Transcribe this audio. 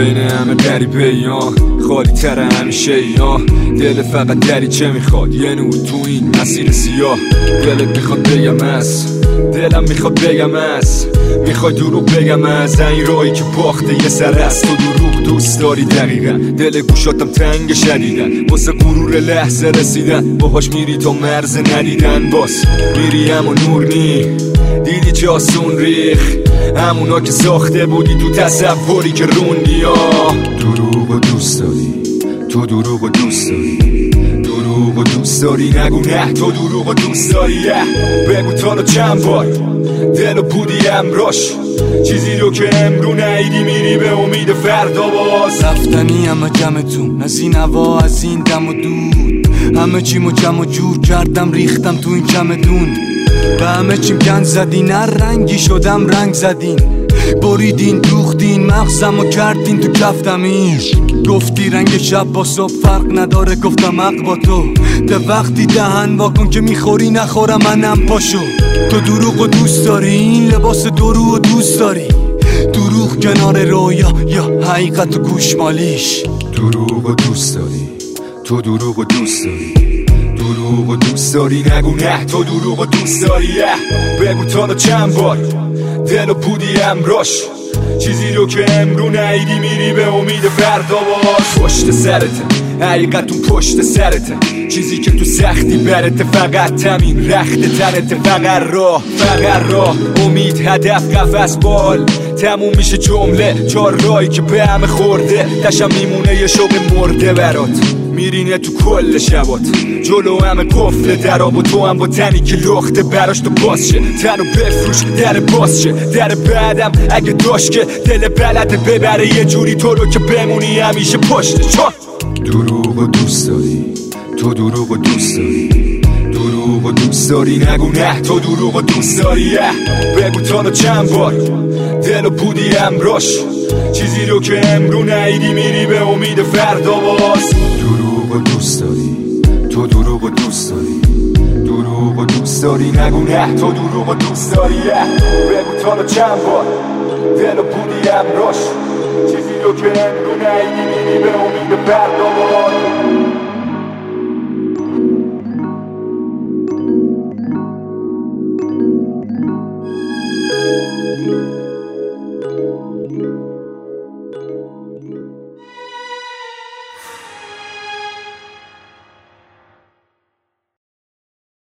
بین همه غریبه یا خالی تر همیشه یا دل فقط دریچه میخواد یه نور تو این مسیر سیاه. دلت میخواد بگم از دلم میخواد بگم از میخوای دروغ بگم از این راهی که باخته یه سر است. تو دروغ دوست داری دقیقا، دل گوشاتم تنگ شدیدن واسه غرور لحظه رسیدن. باهاش میری تا مرز ندیدن، باز میری اما نور نی دیدی چه آسون ریخ همونا که ساخته بودی تو تصوری که روندی. دروغ و دوست داری، تو دروغ و دوست داری، دروغ و دوست داری، نگو نه تو دروغ و دوست داری. بگو تا چند بار دلو بودی امراش، چیزی رو که امرو نیدی میری به امید فردا باز. رفتنی همه جمعتون از این هوا از این دم و دود، همه چیمو جمع و جور کردم ریختم تو این چمدون. به همه چیم گند زدین، هر رنگی شدم رنگ زدین، بریدین دوختین مغزم و کردین تو کفتمین. گفتی رنگ شب با صبح فرق نداره، گفتم حق با تو. ده وقتی دهن واکن که میخوری نخورم منم پاشو. تو دروغ و دوست داری، این لباس درو و دوست داری، دروغ کنار رویا یا حقیقت و گوشمالیش. دروغ و دوست داری، تو دروغ و دوست داری، دروغ و دوست داری، نگو نه تو دروغ و دوست داری. بگو تا چند بار دلو بودی امراش، چیزی رو که امرو نیدی میری به امید فردا باز. پشت سرته حقیقتون پشت سرته، چیزی که تو سختی برته فقط تمین رخت ترته. فقط راه امید هدف قفس بال تموم میشه جمله چار رایی که به همه خورده. دشم میمونه یه شوق مرده برات، میرینه تو کل شبات جلو همه قفل دراب و تو هم با تنی که لخته براش تو باز شه. تنو بفروش در باز شه، در بعدم اگه داشت که دل بلده ببره یه جوری تو رو که بمونی همیشه پشت چا. دروغ و دوست داری، تو دروغ و دوست داری، دروغ و دوست داری، نگو نه تو دروغ و دوست داری. بگو تا چند بار دلو بودی امراش، چیزی رو که امرو نیدی میری به امید فردا باز. دروغ و دوست داری، تو دروغ و دوست داری، دروغ و دوست داری، نگو نه تو دروغ و دوست داری. بگو تا چند بار دلو بودی امراش، چیزی رو که امرو نیدی میری به امید فردا باز.